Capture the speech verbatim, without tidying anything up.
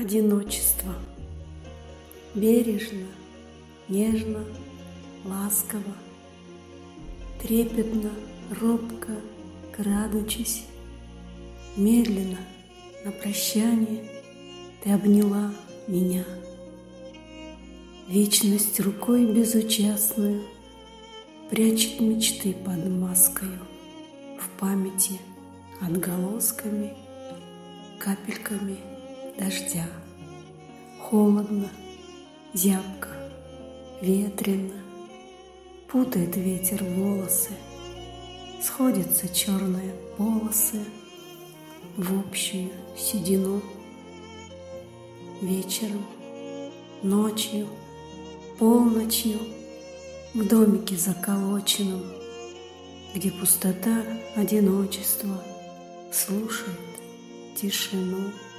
Одиночество. Бережно, нежно, ласково, трепетно, робко, крадучись, медленно на прощание ты обняла меня. Вечность рукой безучастную прячет мечты под маскою, в памяти отголосками, капельками дождя. Холодно, зябко, ветрено, путает ветер волосы, сходятся черные полосы в общую седину. Вечером, ночью, полночью в домике заколоченном, где пустота одиночества слушает тишину.